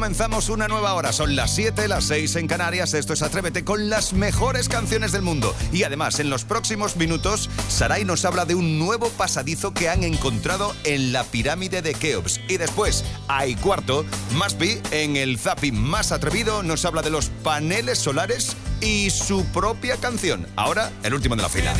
comenzamos una nueva hora. Son las 7, las 6 en Canarias. Esto es Atrévete con las mejores canciones del mundo. Y además, en los próximos minutos, Saray nos habla de un nuevo pasadizo que han encontrado en la pirámide de Keops. Y después, a y cuarto, Masby, en el zapping más atrevido, nos habla de los paneles solares y su propia canción. Ahora, el último de la fila.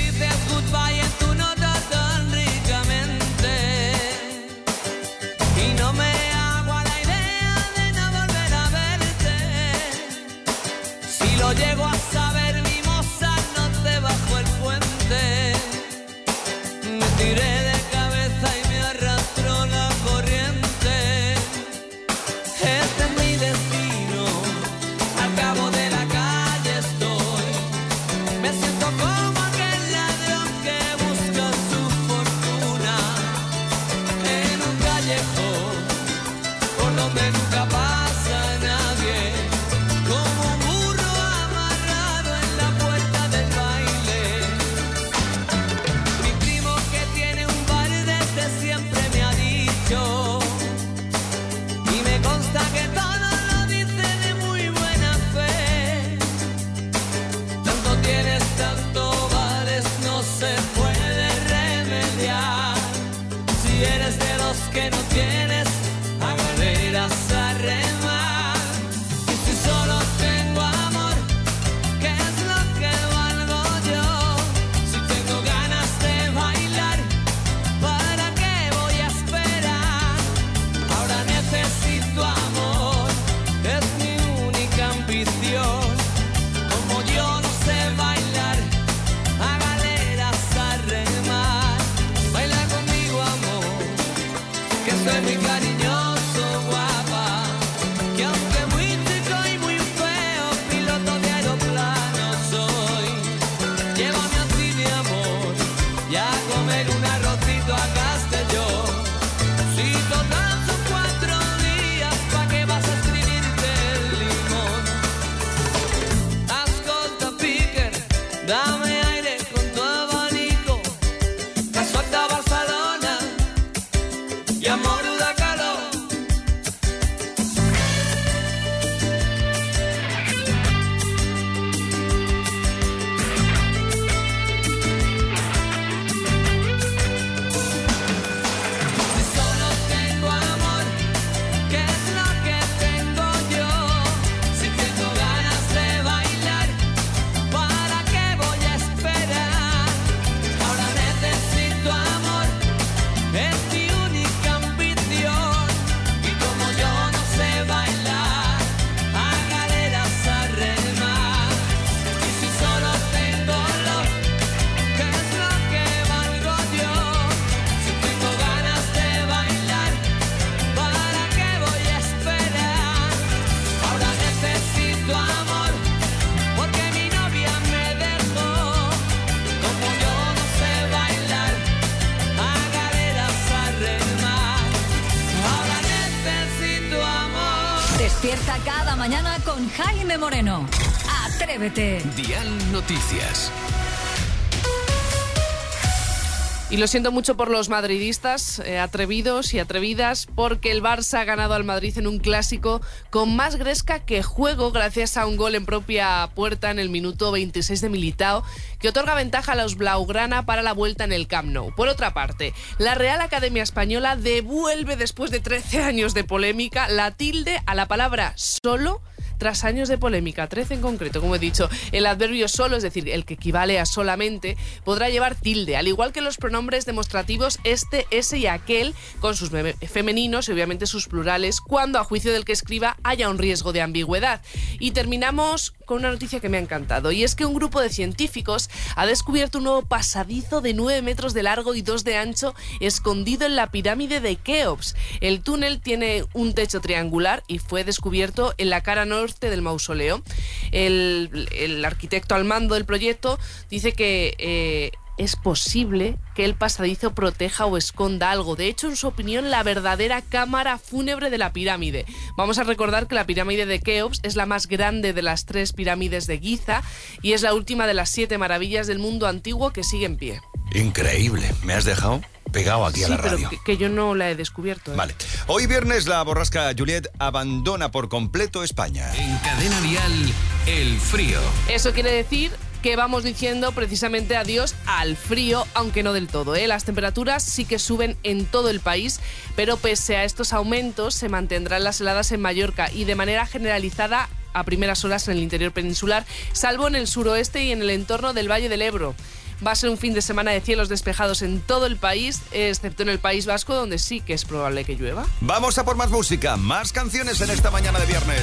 Y no me hago a la idea de no volver a verte. Si lo llego a saber, mi moza, no te bajo el puente. Me tiré de cabeza y me arrastró la corriente. Este es mi destino, al cabo de la calle estoy. Me siento como aquel ladrón que busca su fortuna en un callejón donde nunca pasa nadie, como un burro amarrado en la puerta del baile. Mi primo que tiene un bar desde siempre me ha dicho, y me consta que todo lo dice de muy buena fe. Tanto tienes, tanto vales, no se puede remediar. Si eres de los que no tienes, a galeras a remar. Y si solo tengo amor, ¿qué es lo que valgo yo? Si tengo ganas de bailar, ¿para qué voy a esperar? Ahora necesito amor, es mi única ambición. Como yo no sé bailar, a galeras a remar. Baila conmigo, amor, que soy muy cariñoso. Dame aire con tu abanico, que suelta Barcelona y amor da calor. Si solo tengo amor, ¿qué es lo que tengo yo? Si tengo ganas de bailar, ¿para qué voy a esperar? Ahora necesito amor, es mi única ambición. Y como yo no sé bailar, a galeras a remar. Y si solo tengo love, ¿qué es lo que valgo yo? Si tengo ganas de bailar, ¿para qué voy a esperar? Ahora necesito amor, porque mi novia me dejó. Como yo no sé bailar, a galeras a remar. Ahora necesito amor. Despierta cada mañana con Jaime Moreno. Atrévete. Dial Noticias. Y lo siento mucho por los madridistas, atrevidos y atrevidas, porque el Barça ha ganado al Madrid en un clásico con más gresca que juego, gracias a un gol en propia puerta en el minuto 26 de Militao, que otorga ventaja a los blaugrana para la vuelta en el Camp Nou. Por otra parte, la Real Academia Española devuelve, después de 13 años de polémica, la tilde a la palabra solo, tras años de polémica, 13 en concreto, como he dicho. El adverbio solo, es decir, el que equivale a solamente, podrá llevar tilde, al igual que los pronombres demostrativos este, ese y aquel, con sus femeninos y obviamente sus plurales, cuando a juicio del que escriba haya un riesgo de ambigüedad. Y terminamos con una noticia que me ha encantado, y es que un grupo de científicos ha descubierto un nuevo pasadizo de 9 metros de largo y 2 de ancho, escondido en la pirámide de Keops. El túnel tiene un techo triangular y fue descubierto en la cara norte del mausoleo. El arquitecto al mando del proyecto dice que es posible que el pasadizo proteja o esconda algo. De hecho, en su opinión, la verdadera cámara fúnebre de la pirámide. Vamos a recordar que la pirámide de Keops es la más grande de las 3 pirámides de Giza y es la última de las 7 maravillas del mundo antiguo que sigue en pie. Increíble. ¿Me has dejado? pegado aquí a la radio. Sí, pero que yo no la he descubierto. Vale. Hoy viernes la borrasca Juliet abandona por completo España. En Cadena Dial, el frío. Eso quiere decir que vamos diciendo precisamente adiós al frío, aunque no del todo, ¿eh? Las temperaturas sí que suben en todo el país, pero pese a estos aumentos se mantendrán las heladas en Mallorca y de manera generalizada a primeras horas en el interior peninsular, salvo en el suroeste y en el entorno del Valle del Ebro. Va a ser un fin de semana de cielos despejados en todo el país, excepto en el País Vasco, donde sí que es probable que llueva. Vamos a por más música, más canciones en esta mañana de viernes.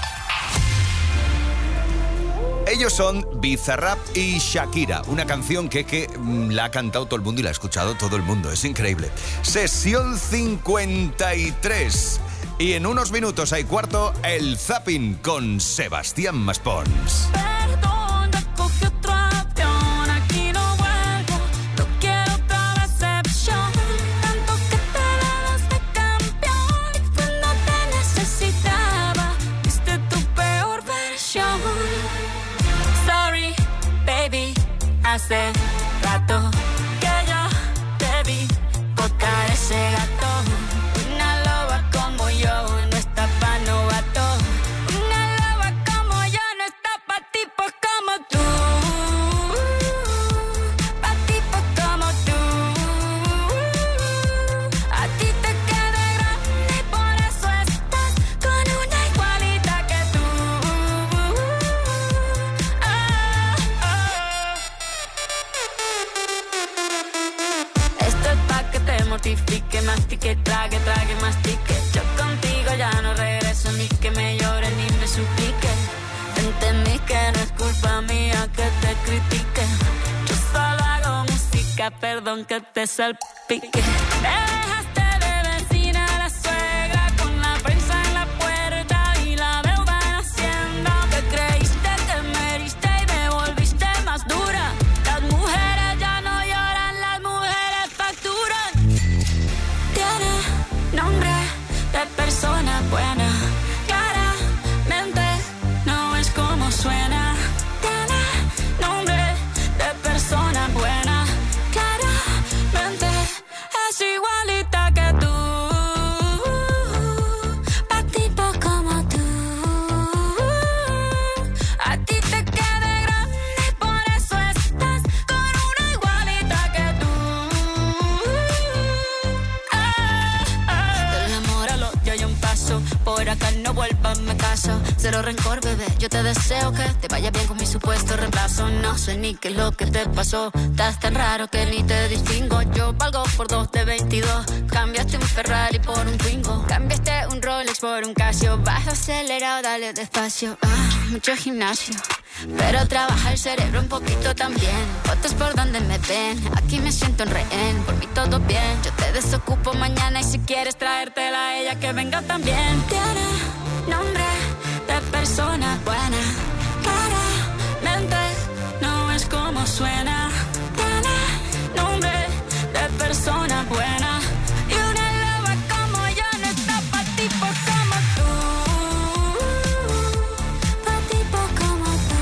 Ellos son Bizarrap y Shakira, una canción que la ha cantado todo el mundo y la ha escuchado todo el mundo, es increíble. Sesión 53. Y en unos minutos hay cuarto, el Zapping con Sebastián Maspons. Perdón, ya cogí otro avión, aquí no vuelvo, no quiero otra decepción. Tanto que te dabas de campeón y cuando te necesitaba, viste tu peor versión. Sorry, baby, hace rato que yo te vi botar ese gato. Una loba como yo no está pa' novato. Una loba como yo no está pa' tipos como tú. Pa' tipos como tú. A ti te queda grande y por eso estás con una igualita que tú. Esto es pa' que te mortifique, mastique, trague, mastique. Yo contigo ya no regreso, ni que me llore ni me suplique. Entendí que no es culpa mía que te critique. Yo solo hago música, perdón que te salpique. Te dejaste de vecina a la suegra con la prensa en la puerta y la deuda en Hacienda. Te creíste que me heriste y me volviste más dura. Las mujeres ya no lloran, las mujeres facturan. Tiene nombre de persona buena, claramente no es como suena. Tiene nombre de persona buena, claramente es igualita que tú. Pa' tipos como tú. A ti te queda grande y por eso estás con una igualita que tú. Del amor al odio hay un paso, por acá no vuelvas, me caso. Cero rencor, bebé, yo te deseo que te vaya bien con mi supuesto reemplazo. No sé ni qué es lo que te pasó, estás tan raro que ni te distingo. Yo valgo por 2 de 22, cambiaste un Ferrari por un Twingo. Cambiaste un Rolex por un Casio, vas acelerado, dale despacio. Mucho gimnasio, pero trabaja el cerebro un poquito también. Fotos por donde me ven, aquí me siento en rehén. Por mí todo bien, yo te desocupo mañana y si quieres traértela a ella que venga también. Tiene nombre de persona buena, claramente no es como suena. Tiene nombre de persona buena y una loba como yo no está pa' tipos como tú. Pa' tipos como tú.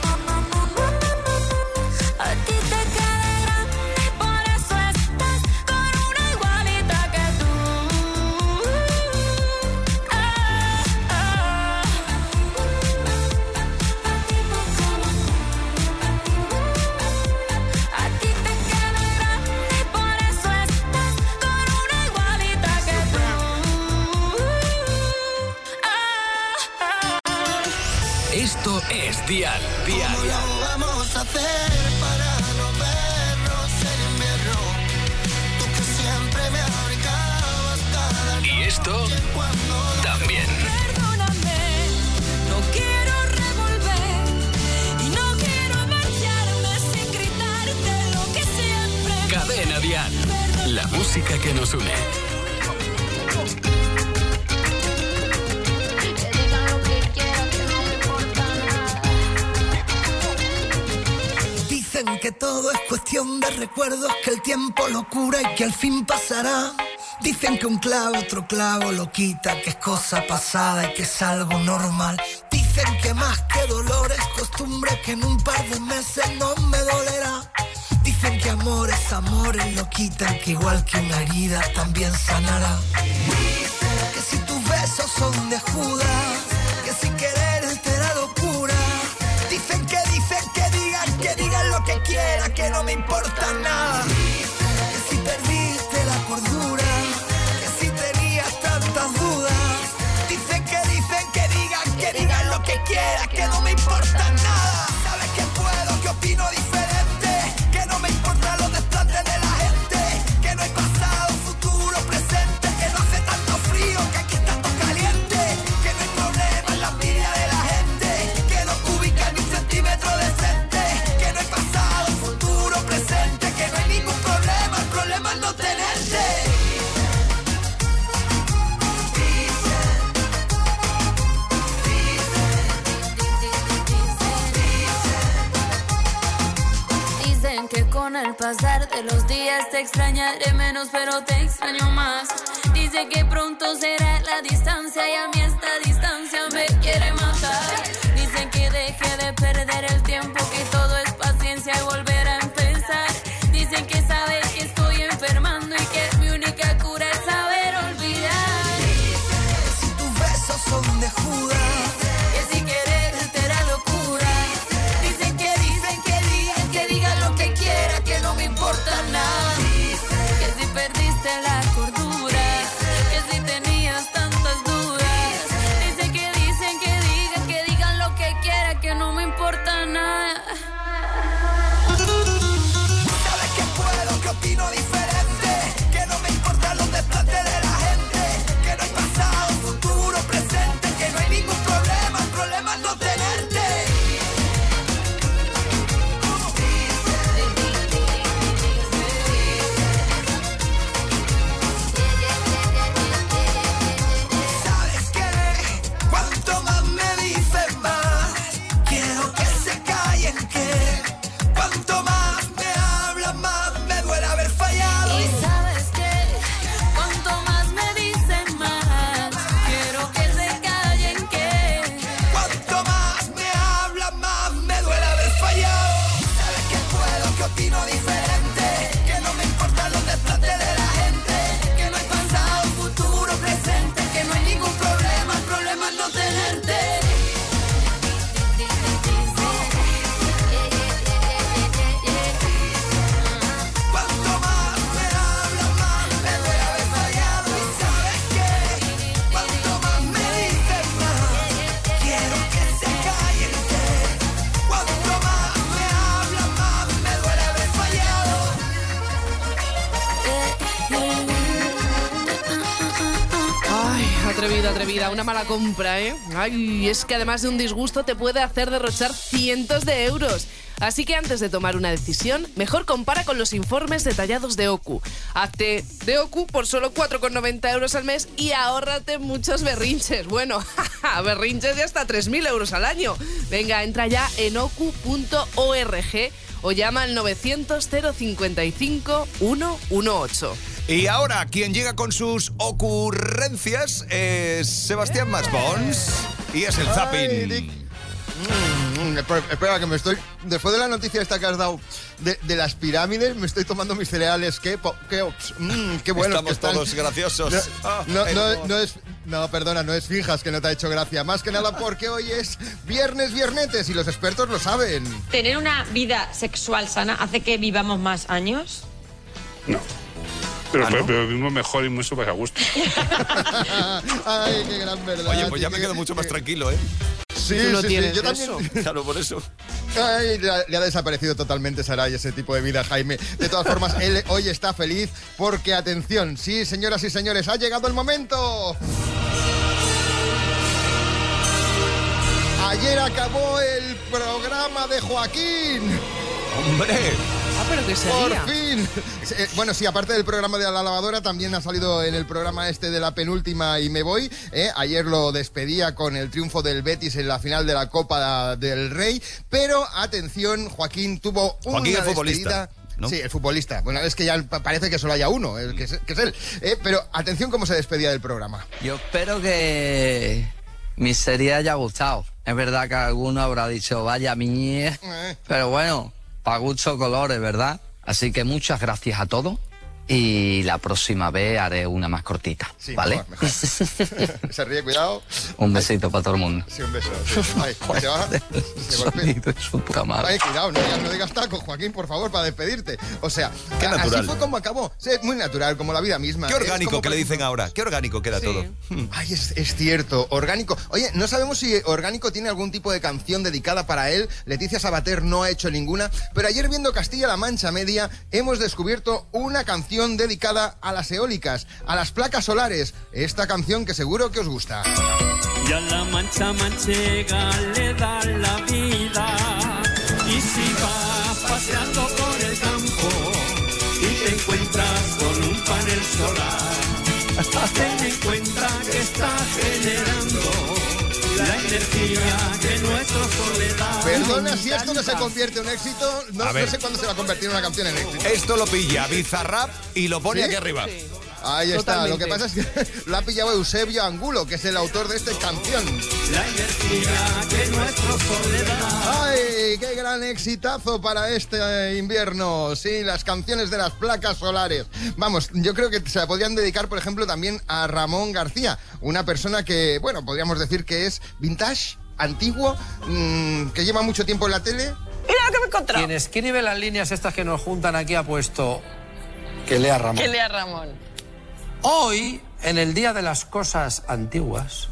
A ti te queda grande y por eso estás con una igualita que tú. A ti te queda grande y por eso estás con una igualita que tú. Esto es Dial. Dial. ¿Cómo lo vamos a hacer para no vernos en invierno? Tú que siempre me abrigabas cada Y esto noche cuando también. Perdóname, no quiero revolver y no quiero marcharme sin gritarte lo que siempre. Cadena Dial. La música que nos une. Que digan lo que quieran, que no me importa nada. Dicen que todo es cuestión de recuerdos, que el tiempo lo cura y que al fin pasará. Dicen que un clavo otro clavo lo quita, que es cosa pasada y que es algo normal. Dicen que más que dolor es costumbre, que en un par de meses no me dolerá. Dicen Dicen que amores, amores lo quitan, que igual que una herida también sanará. Dicen que si tus besos son de Judas, que si quererte era locura. Dicen que digan lo que quieran, que no me importa nada. Que si perdiste la cordura, que si tenías tantas dudas. Dicen que digan lo que quieran, que no me importa nada. Sabes que puedo, que opino diferente, que no me importan los desplantes de la gente, que no hay pasado, futuro, presente, que no hace tanto frío, que aquí está todo caliente, que no hay problema en la envidia de la gente, que no te ubica ni un centímetro de frente, que no hay pasado, futuro, presente, que no hay ningún problema, el problema es no tenerte. Dicen que con el pasar de los días te extrañaré menos, pero te extraño más. Dice que pronto será la distancia y a mí esta distancia me quiere matar. Dicen que deje de perder el tiempo, que todo es paciencia y volver a empezar. Dicen que sabe que estoy enfermando y que mi única cura es saber olvidar. Que si tus besos son de Judas, Que si quererte era locura. Dicen que digan lo que quiera, que no me importa nada. Que si perdiste la cordura, que si tenías tantas dudas. Dicen que digan lo que quiera, que no me importa nada. sabes que puedo, que opino diferente, que no me importan los desplantes de la gente, que no hay pasado, futuro, presente, que no hay ningún problema, el problema es no tenerte. ¿Sabes qué? Cuanto más me dicen más, quiero que se callen, que cuanto más me hablan más, me duele haber fallado. Y sabes que cuanto más me dicen más, quiero que se callen, que Cuanto más me hablan más, me duele haber fallado. Sabes que puedo, que opino diferente, que no me importan los desplantes de la gente, que no hay pasado, futuro, presente, que no hay ningún problema, el problema es no tenerte. Cuanto más me hablan más, me duele haber fallado. Y sabes que cuanto más me dicen más, quiero que se callen, que cuanto más me hablan más, me duele haber fallado. Ay, atrevida, una mala compra, ¿eh? Ay, es que además de un disgusto te puede hacer derrochar cientos de euros. Así que antes de tomar una decisión, mejor compara con los informes detallados de OCU. Hazte de OCU por solo 4,90 euros al mes y ahórrate muchos berrinches. Bueno, berrinches de hasta 3.000 euros al año. Venga, entra ya en ocu.org o llama al 900 055 118. Y ahora, quien llega con sus ocurrencias es Sebastián Maspons y es el Ay, zapping. Dick. Espera, que me estoy... Después de la noticia esta que has dado de las pirámides, me estoy tomando mis cereales. Qué bueno. Estamos todos graciosos. No, perdona, no es fijas que no te ha hecho gracia. Más que nada porque hoy es viernetes y los expertos lo saben. ¿Tener una vida sexual sana hace que vivamos más años? No. Pero vivimos mejor y mucho más a gusto. Ay, qué gran verdad. Oye, pues ya me quedo mucho más tranquilo, ¿eh? Sí, Tú no tienes yo eso. también. Claro, por eso. Ay, le ha desaparecido totalmente Saray ese tipo de vida, Jaime. De todas formas, él hoy está feliz porque, atención, sí, señoras y señores, ha llegado el momento. Ayer acabó el programa de Joaquín. ¡Hombre! Ah, pero que ¡Por sería. fin! Bueno, sí, aparte del programa de la lavadora, también ha salido en el programa este de la penúltima y me voy. Ayer lo despedía con el triunfo del Betis en la final de la Copa del Rey. Pero, atención, Joaquín tuvo una Joaquín, el futbolista, despedida... ¿no? Sí, el futbolista. Bueno, es que ya parece que solo haya uno, que es él. Pero, atención cómo se despedía del programa. Yo espero que mi serie haya gustado. Es verdad que alguno habrá dicho, vaya mierda. Pero bueno, pa' gusto colores, ¿verdad? Así que muchas gracias a todos. Y la próxima vez haré una más cortita, sí, ¿vale? Mejor. Se ríe, cuidado. Un besito para todo el mundo. Sí, un beso. Sí. Ay, se va. Se golpea. Su puta madre. Ay, cuidado, no digas taco, Joaquín, por favor, para despedirte. O sea, qué natural. Así fue como acabó. Sí, muy natural, como la vida misma. Qué orgánico que le dicen ahora. Qué orgánico queda todo. Ay, es cierto, orgánico. Oye, no sabemos si Orgánico tiene algún tipo de canción dedicada para él. Leticia Sabater no ha hecho ninguna. Pero ayer viendo Castilla-La Mancha Media hemos descubierto una canción dedicada a las eólicas, a las placas solares. Esta canción que seguro que os gusta. Y a la mancha manchega le da la vida. Y si vas paseando por el campo y te encuentras con un panel solar, ten en cuenta que está generando la energía que nuestro sol le da. Perdona si esto no se convierte en un éxito. No sé cuándo se va a convertir en una canción en éxito. Esto lo pilla Bizarrap y lo pone aquí arriba. Sí. Ahí está. Totalmente. Lo que pasa es que lo ha pillado Eusebio Angulo, que es el autor de esta canción. La energía que nuestro sol le da. ¡Ay, qué gran exitazo para este invierno! Sí, las canciones de las placas solares. Vamos, yo creo que se la podrían dedicar, por ejemplo, también a Ramón García, una persona que, bueno, podríamos decir que es vintage, antiguo, que lleva mucho tiempo en la tele. Mira lo que me he encontrado. Quien escribe las líneas estas que nos juntan aquí ha puesto que lea Ramón. Que lea Ramón. Hoy, en el Día de las Cosas Antiguas...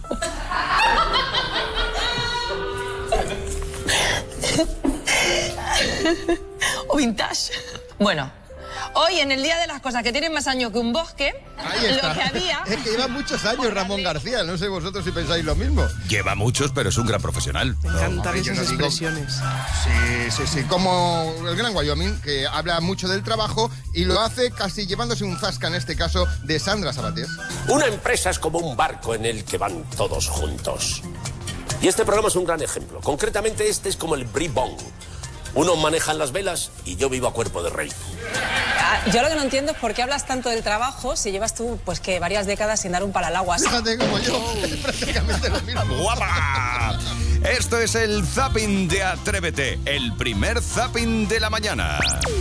o vintage. Bueno, hoy en el Día de las Cosas que tienen más años que un bosque, ahí está. lo que había... Es que lleva muchos años Ramón García, no sé vosotros si pensáis lo mismo. Lleva muchos, pero es un gran profesional. Me encantan esas expresiones. Sí, como el Gran Wyoming, que habla mucho del trabajo y lo hace casi llevándose un zasca, en este caso, de Sandra Sabater. Una empresa es como un barco en el que van todos juntos. Y este programa es un gran ejemplo. Concretamente, este es como el bribón. Uno maneja las velas y yo vivo a cuerpo de rey. Yo lo que no entiendo es por qué hablas tanto del trabajo si llevas tú, pues que varias décadas sin dar un palo al agua. Fíjate como yo, es prácticamente lo mismo. ¡Guapa! Esto es el Zapping de Atrévete, el primer Zapping de la mañana.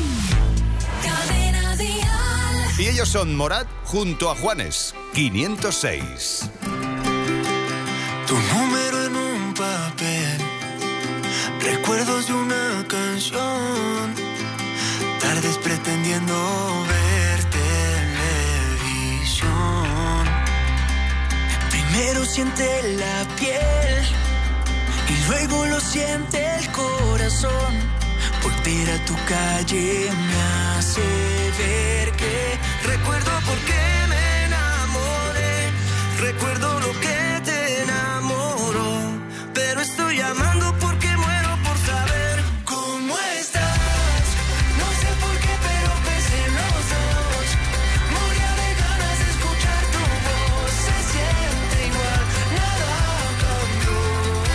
Y ellos son Morat junto a Juanes, 506. Tu número en un papel, recuerdos de una canción, tardes pretendiendo ver televisión. Primero siente la piel y luego lo siente el corazón. Volver a tu calle me hace ver que recuerdo por qué me enamoré, recuerdo lo que te enamoró, pero estoy amando porque muero por saber cómo estás. No sé por qué, pero pensé en los dos. Moría de ganas de escuchar tu voz. Se siente igual, nada cambió.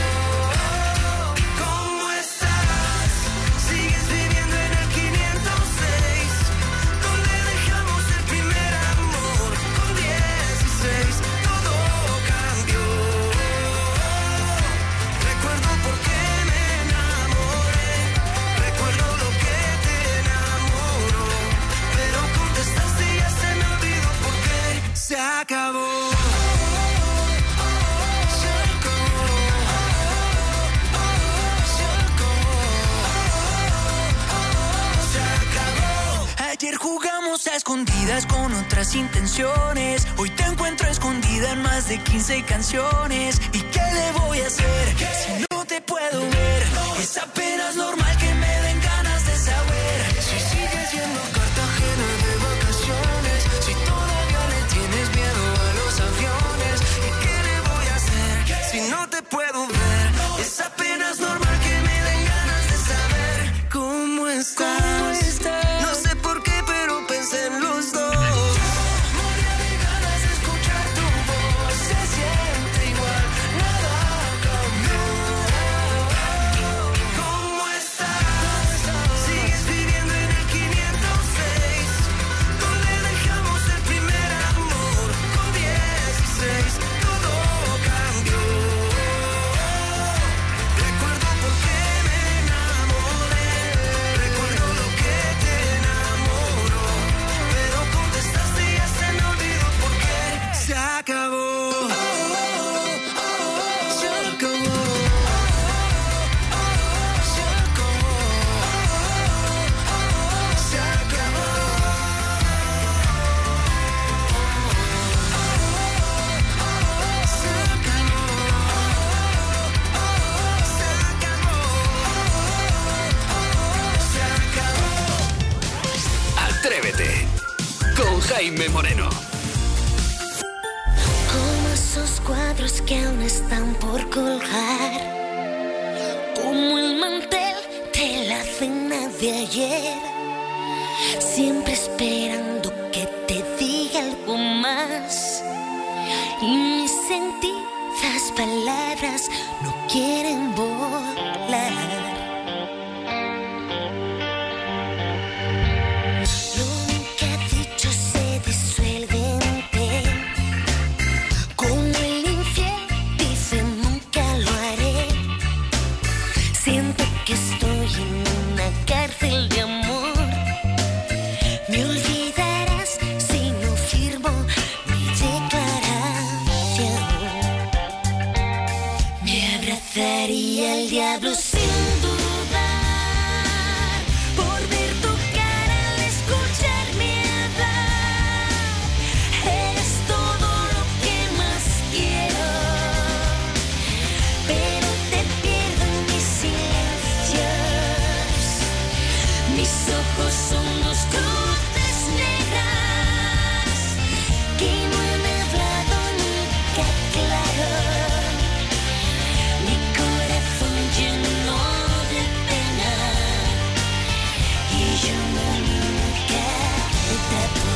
¿Cómo estás? Sigues viviendo en el 506, donde dejamos el primer amor. Con 16 todo cambió. Recuerdo por qué me enamoré, recuerdo lo que te enamoró, pero contestaste y ya se me olvidó por qué se acabó. Ayer jugamos a escondidas con otras intenciones. Hoy te encuentro escondida en más de 15 canciones. ¿Y qué le voy a hacer si no te puedo ver? Es apenas normal que me den ganas de saber si sigues yendo a Cartagena de vacaciones, si todavía le tienes miedo a los aviones. ¿Y qué le voy a hacer si no te puedo ver? Es apenas normal que me den ganas de saber cómo estás. No sé por qué, pero pensé en los dos. Moría de ganas de escuchar tu voz. Se siente igual, nada cambió. Jaime Moreno. Como esos cuadros que aún están por colgar, como el mantel de la cena de ayer, siempre esperando que te diga algo más, y mis sentidas palabras no quieren volar. El diablo sin dudar, por ver tu cara al escucharme hablar. Eres todo lo que más quiero, pero te pierdo en mis silencios. Mis ojos son dos cruces negras que no han hablado nunca claro. Lleno de pena y yo nunca te tapo.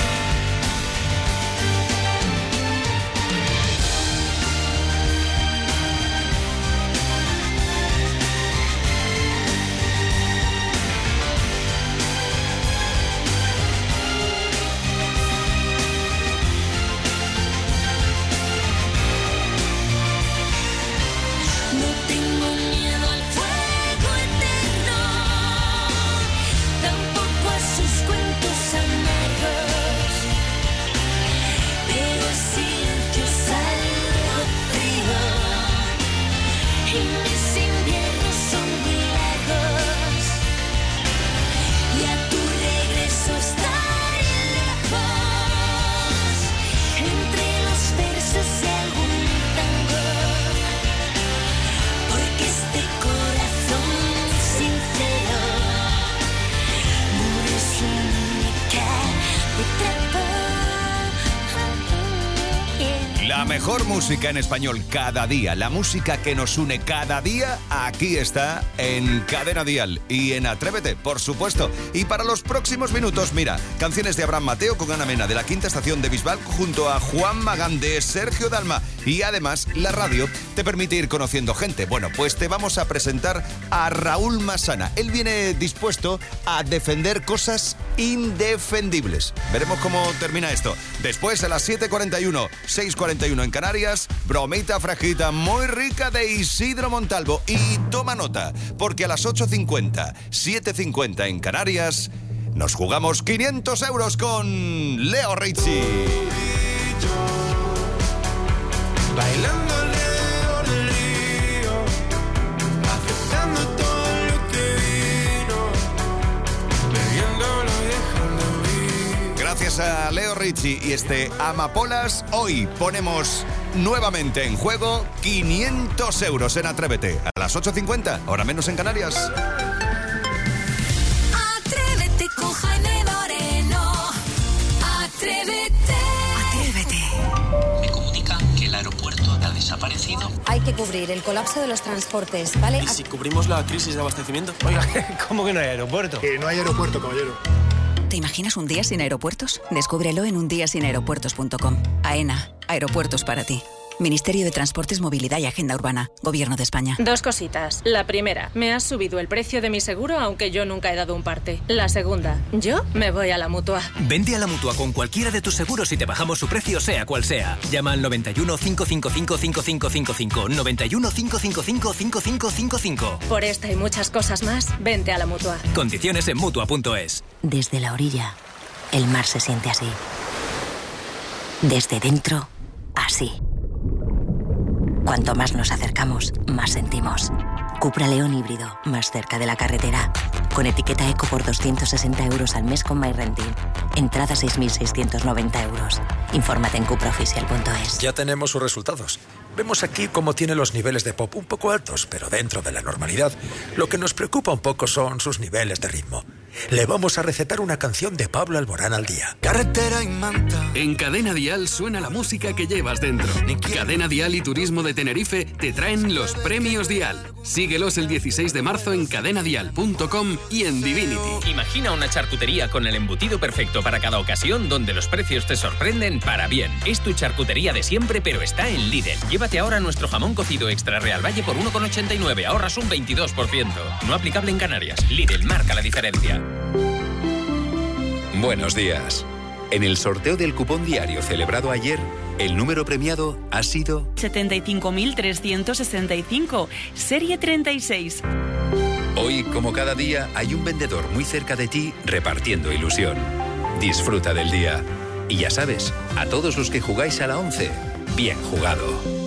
La mejor música en español cada día, la música que nos une cada día, aquí está en Cadena Dial y en Atrévete, por supuesto. Y para los próximos minutos, mira, canciones de Abraham Mateo con Ana Mena de la Quinta Estación de Bisbal junto a Juan Magán de Sergio Dalma. Y además, la radio te permite ir conociendo gente. Bueno, pues te vamos a presentar a Raúl Masana. Él viene dispuesto a defender cosas indefendibles. Veremos cómo termina esto. Después, a las 7:41, 6:41 en Canarias, bromita fresquita muy rica de Isidro Montalvo. Y toma nota, porque a las 8:50, 7:50 en Canarias, nos jugamos 500 euros con Leo Richie. Bailando Leo Lío, aceptando todo lo que vino, bebiéndolo y dejando vivir. Gracias a Leo Richie y este Amapolas, hoy ponemos nuevamente en juego 500 euros en Atrévete. A las 8:50, hora menos en Canarias. Atrévete con Jaime Moreno. Atrévete. Atrévete. Me comunican que el aeropuerto ha desaparecido. Hay que cubrir el colapso de los transportes, ¿vale? ¿Y si cubrimos la crisis de abastecimiento? Oiga, ¿cómo que no hay aeropuerto? Que no hay aeropuerto, caballero. ¿Te imaginas un día sin aeropuertos? Descúbrelo en undiasinaeropuertos.com. AENA, aeropuertos para ti. Ministerio de Transportes, Movilidad y Agenda Urbana. Gobierno de España. Dos cositas. La primera, me has subido el precio de mi seguro aunque yo nunca he dado un parte. La segunda, yo me voy a la Mutua. Vente a la Mutua con cualquiera de tus seguros y te bajamos su precio sea cual sea. Llama al 91 555 5555. 91 555 5555. Por esta y muchas cosas más, vente a la Mutua. Condiciones en Mutua.es. Desde la orilla, el mar se siente así. Desde dentro, así. Cuanto más nos acercamos, más sentimos. Cupra León híbrido, más cerca de la carretera. Con etiqueta eco por 260 euros al mes con MyRenting. Entrada 6.690 euros. Infórmate en cupraoficial.es. Ya tenemos sus resultados. Vemos aquí cómo tiene los niveles de pop un poco altos, pero dentro de la normalidad. Lo que nos preocupa un poco son sus niveles de ritmo. le vamos a recetar una canción de Pablo Alborán al día. Carretera y manta. En Cadena Dial suena la música que llevas dentro. Cadena Dial y Turismo de Tenerife te traen los premios Dial. Síguelos el 16 de marzo en cadenadial.com y en Divinity. Imagina una charcutería con el embutido perfecto para cada ocasión, donde los precios te sorprenden para bien. Es tu charcutería de siempre, pero está en Lidl. Llévate ahora nuestro jamón cocido extra Real Valle por 1,89, ahorras un 22%. No aplicable en Canarias. Lidl marca la diferencia. Buenos días. En el sorteo del cupón diario celebrado ayer, el número premiado ha sido 75.365, serie 36. Hoy, como cada día, hay un vendedor muy cerca de ti repartiendo ilusión. Disfruta del día. Y ya sabes, a todos los que jugáis a la 11, bien jugado.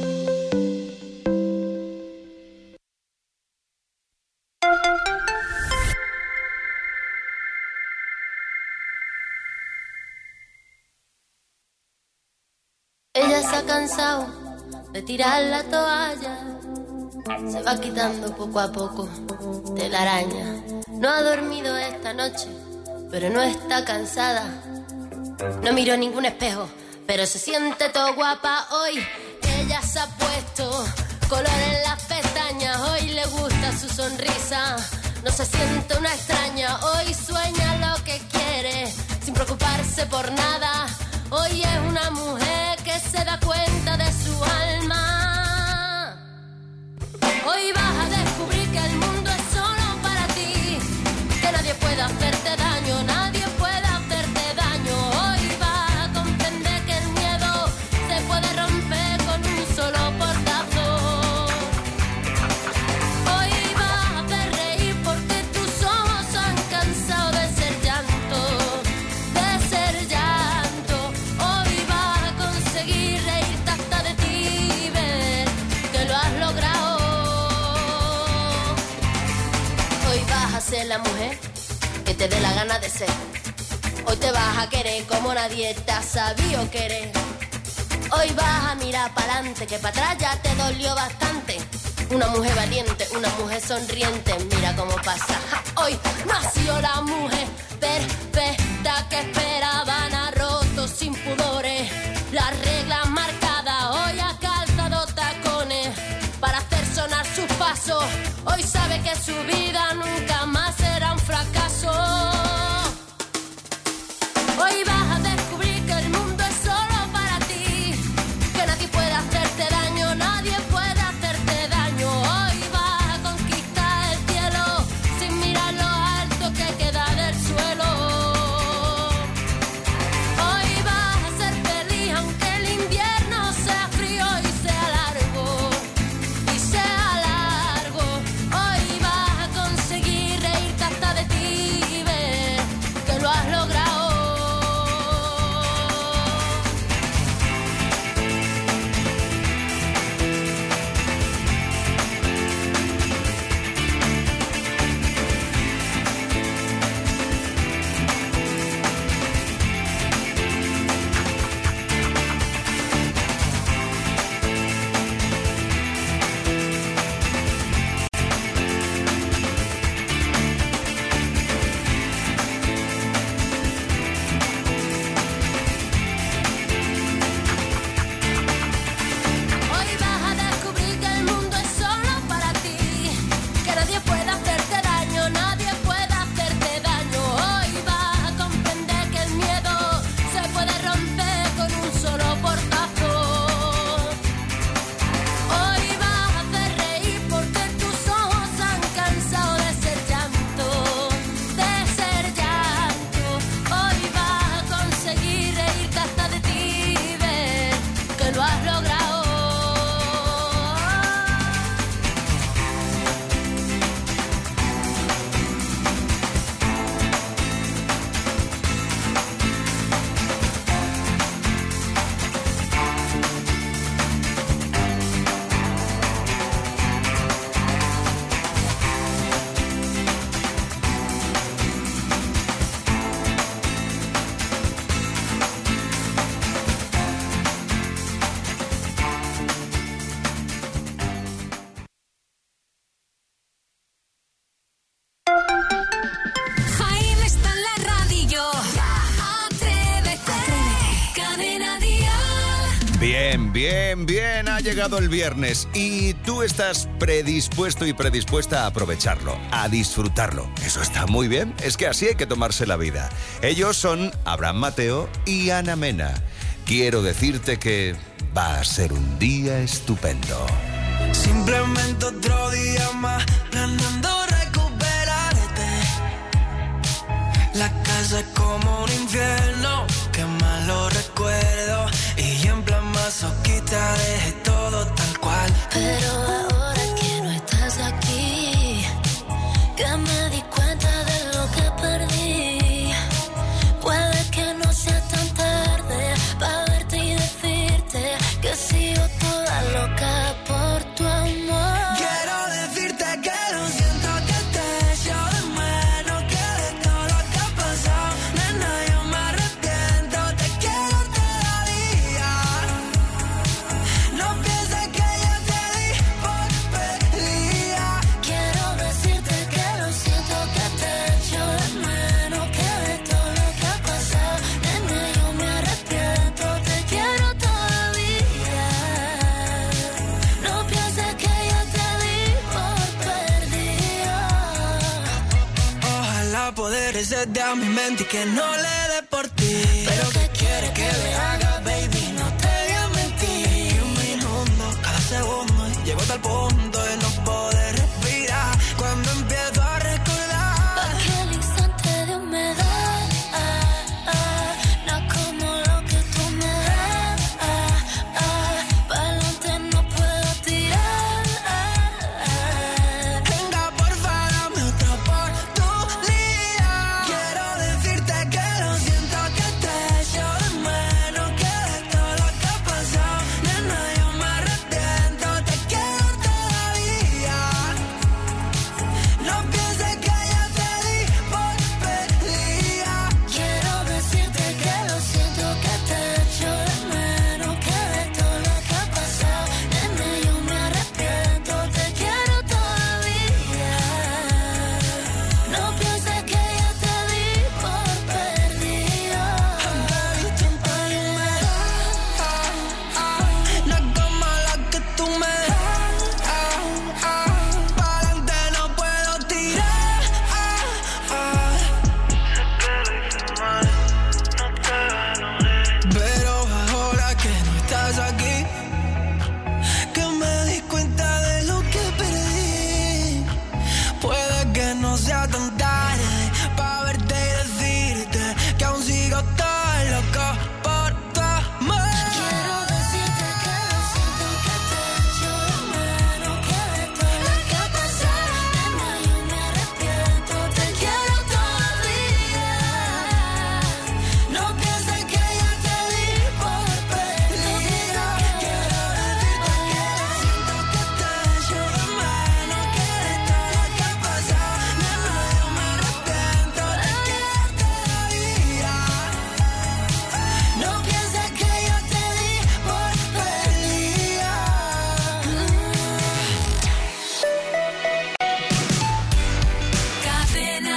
Ella se ha cansado de tirar la toalla, se va quitando poco a poco de la araña. No ha dormido esta noche, pero no está cansada. No miró ningún espejo, pero se siente todo guapa hoy. Ella se ha puesto color en las pestañas, hoy le gusta su sonrisa. No se siente una extraña, hoy sueña lo que quiere, sin preocuparse por nada. Hoy es una mujer que se da cuenta de su alma. Hoy vas a descubrir que el mundo es solo para ti, que nadie puede hacerte daño, nadie puede hacerte daño. Hoy vas a comprender que el miedo se puede romper con un solo portazo. Hoy vas a hacer reír porque tus ojos han cansado de ser llanto, de ser llanto. Hoy vas a conseguir reírte hasta de ti y ver que lo has logrado. Hoy vas a ser la mujer que te dé la gana de ser. Hoy te vas a querer como nadie te ha sabido querer. Hoy vas a mirar para adelante, que para atrás ya te dolió bastante. Una mujer valiente, una mujer sonriente, mira cómo pasa. Hoy nació la mujer perfecta que esperaban, ha roto sin pudores las reglas marcadas. Hoy ha calzado tacones para hacer sonar sus pasos. Hoy sabe que su vida nunca más será un fracaso. Hoy vas a descubrir que el mundo es solo para ti, que nadie puede hacerte daño, nadie puede hacerte daño. Hoy vas a conquistar el cielo sin mirar lo alto que queda del suelo. Hoy vas a ser feliz aunque el invierno sea frío y sea largo, y sea largo. Hoy vas a conseguir Bien, bien, ha llegado el viernes y tú estás predispuesto y predispuesta a aprovecharlo, a disfrutarlo. Eso está muy bien, es que así hay que tomarse la vida. Ellos son Abraham Mateo y Ana Mena. Quiero decirte que va a ser un día estupendo. Simplemente otro día más, planeando recuperarte. La casa es como un infierno, qué malo recuerdo. Y en plan masoquista dejé todo tal cual. Pero ahora que no estás aquí, que me di cuenta de lo que perdí. Puede que no sea tan tarde para verte y decirte que sigo toda loca por tu amor. Quiero decirte que lo siento, que te echo de menos, que de todo lo que ha pasado, nena, yo me arrepiento, te quiero todavía. No pienses que yo te di por perdida. Quiero decirte que lo siento, que te echo de menos, que de todo lo que ha pasado, nena, yo me arrepiento, te quiero todavía. No pienses que yo te di por perdida. Ojalá poder hacerte a mi mente y que no le dé por ti. Pero ¿qué quieres que le haga, baby? No te voy a mentir. Un minuto, cada segundo, llego hasta el punto de no poder respirar. Cuando empiezo a recordar Aquel instante de humedad, no como lo que tú me das. Pa'lante no puedo tirar. Venga, porfa, dame otra oportunidad. Quiero decirte que lo siento, que te echo de menos, que de todo lo que ha pasado, nena, yo me arrepiento, te quiero todavía. No pienses que yo te di por perdida. Quiero decirte que lo siento, que te echo de menos, que de todo lo que ha pasado, nena, yo me arrepiento, te quiero todavía. No pienses que yo te di por perdida. No es como la que tú me das. Pa'lante no puedo tirar. Pero ahora que no estás aquí, que me di cuenta de lo que perdí. Puede que no sea tan tarde para verte y decirte que aún sigo tan loco por tu amor. Quiero decirte que lo siento, que te echo de menos, que de todo lo que ha pasado, nena, yo me arrepiento, te quiero todavía. No pienses que yo te di por perdida. Quiero decirte que lo siento, que te echo de menos, que de todo lo que ha pasado, nena, yo me arrepiento, te quiero todavía. No pienses que yo te di por perdida. Cadena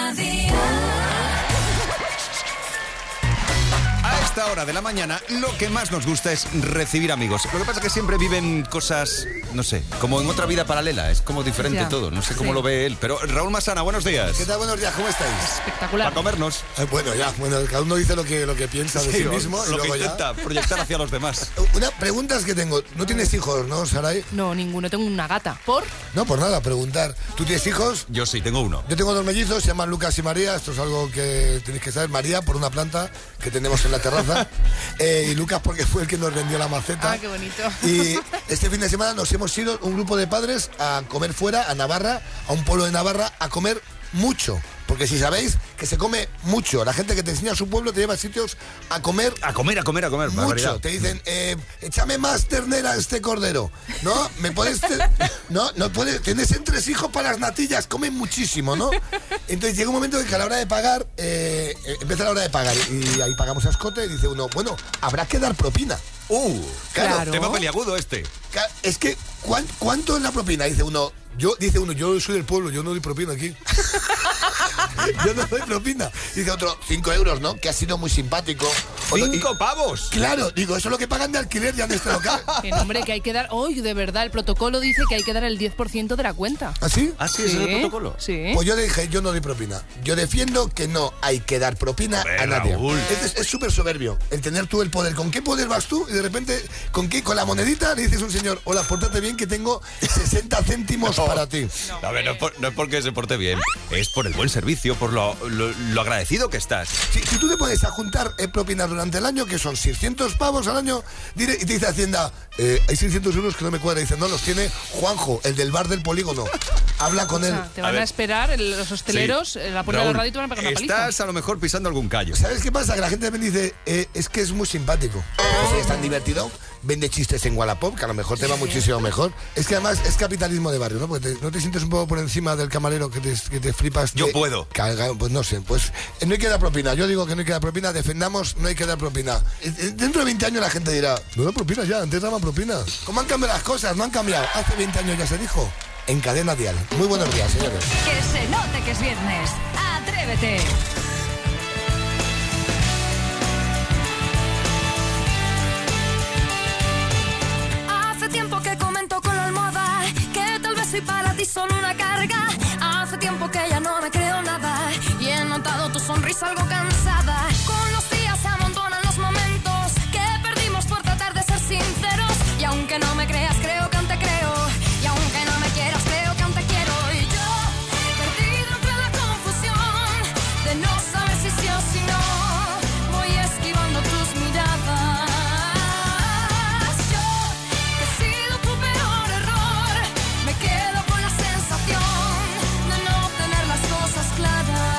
A esta hora de la mañana lo que más nos gusta es recibir amigos. Lo que pasa es que siempre viven cosas, no sé, como en otra vida paralela. Es como diferente Ya. todo. No sé cómo Sí. lo ve él. Pero Raúl Masana, buenos días. ¿Qué tal? Buenos días, ¿cómo estáis? Espectacular. Para comernos. Bueno, cada uno dice lo que piensa de sí mismo. y Lo que luego ya. intenta proyectar hacia los demás. Una pregunta es que tengo. No tienes hijos, ¿no, Saray? No, ninguno. Tengo una gata. ¿Por? No, por nada, preguntar. ¿Tú tienes hijos? Yo sí, tengo uno. Yo tengo dos mellizos, se llaman Lucas y María. Esto es algo que tenéis que saber. María, por una planta que tenemos en la terraza. Y Lucas, porque fue el que nos vendió la maceta. Ah, qué bonito. Y este fin de semana nos hemos ido un grupo de padres a comer fuera, a Navarra, a un pueblo de Navarra, a comer mucho. Porque si sabéis que se come mucho, la gente que te enseña su pueblo te lleva a sitios a comer. A comer. Mucho. barbaridad. Te dicen, échame más ternera a este cordero. ¿No? ¿Me puedes? No puedes. Tienes entresijos para las natillas, comen muchísimo, ¿no? Entonces llega un momento en que a la hora de pagar, empieza la hora de pagar y ahí pagamos a escote y dice uno, bueno, habrá que dar propina. Claro. Tema peliagudo este. Es que, ¿cuánto es la propina? Dice uno, yo soy del pueblo, yo no doy propina aquí. Yo no doy propina. Dice otro, 5 euros, ¿no? Que ha sido muy simpático. ¡5 pavos! Claro, digo, eso es lo que pagan de alquiler ya en este local. Que no, hombre, que hay que dar... Hoy, de verdad, el protocolo dice que hay que dar el 10% de la cuenta. ¿Ah, sí? ¿Ah, sí? ¿Ese es el protocolo? Sí. Pues yo dije, yo no doy propina. Yo defiendo que no hay que dar propina a nadie. Raúl. Es súper soberbio el tener tú el poder. ¿Con qué poder vas tú? Y de repente, ¿con qué? Con la monedita le dices a un señor, hola, pórtate bien que tengo 60 céntimos para ti. A ver, no es porque se porte bien, es por el buen servicio, por lo agradecido que estás. Si tú te puedes juntar propinas durante el año, que son 600 pavos al año, y te dice Hacienda, hay 600 euros que no me cuadra. Dice, no, los tiene Juanjo, el del bar del polígono. Habla con él. Te van a esperar los hosteleros, la puerta de la radio y te van a pegar una paliza. Estás a lo mejor pisando algún callo. ¿Sabes qué pasa? Que la gente me dice, es que es muy simpático. Pues es tan divertido. Vende chistes en Wallapop, que a lo mejor te va muchísimo mejor. Es que además es capitalismo de barrio, ¿no? Porque no te sientes un poco por encima del camarero que te flipas. Yo puedo. Pues no sé, pues no hay que dar propina. Yo digo que no hay que dar propina, defendamos, no hay que dar propina. Dentro de 20 años la gente dirá, no da propina ya, antes daban propina. ¿Cómo han cambiado las cosas? No han cambiado. Hace 20 años ya se dijo. En Cadena Dial. Muy buenos días, señores. Que se note que es viernes. Atrévete. Hace tiempo que comento con la almohada que tal vez soy para ti solo una carga. Hace tiempo que ya no me creo nada y he notado tu sonrisa algo cansada. Con los días se amontonan los momentos que perdimos por tratar de ser sinceros. Y aunque no me creas, creo que aún te creo. Y aunque no me quieras, creo que aún te quiero. Y yo, perdido entre la confusión de no saber si sí o si no, voy esquivando tus miradas. Yo, que he sido tu peor error, me quedo con la sensación de no tener las cosas claras.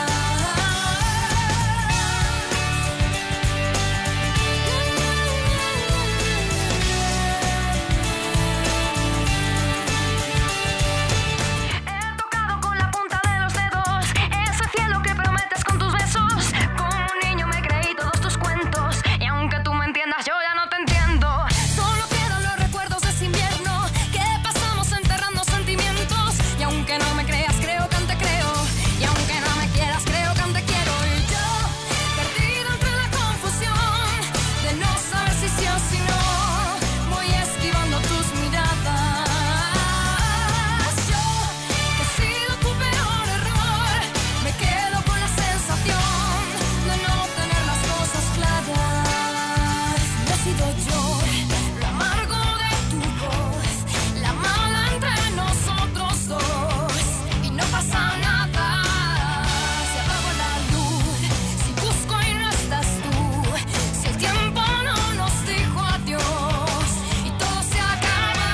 He tocado con la punta de los dedos ese cielo que prometes con tus besos. Como un niño me creí todos tus cuentos y aunque tú me entiendas yo ya no te entiendo. Solo quedan los recuerdos de ese invierno que pasamos enterrando sentimientos. Y aunque no me creas creo que aún te creo. Y aunque no me quieras creo que aún te quiero. Y yo, perdido entre la confusión de no saber si sí o si no, voy esquivando tus miradas. Yo, que he sido tu peor error, me quedo con la sensación de no tener las cosas claras. No he sido yo lo amargo de tu voz, la mala entre nosotros dos. Y no pasa nada si apago la luz, si busco y no estás tú, si el tiempo no nos dijo adiós y todo se acaba.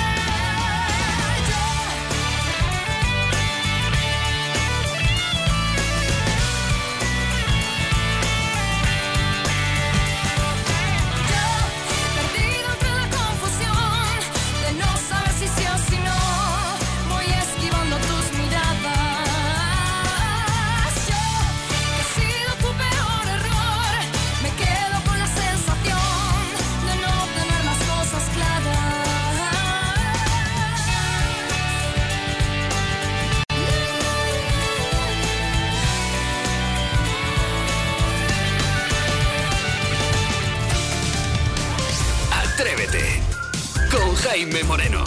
Perdido entre la confusión de no saber si sí o si no, voy esquivando tus miradas. Yo, que he sido tu peor error, me quedo con la sensación de no tener las cosas claras. Atrévete con Jaime Moreno.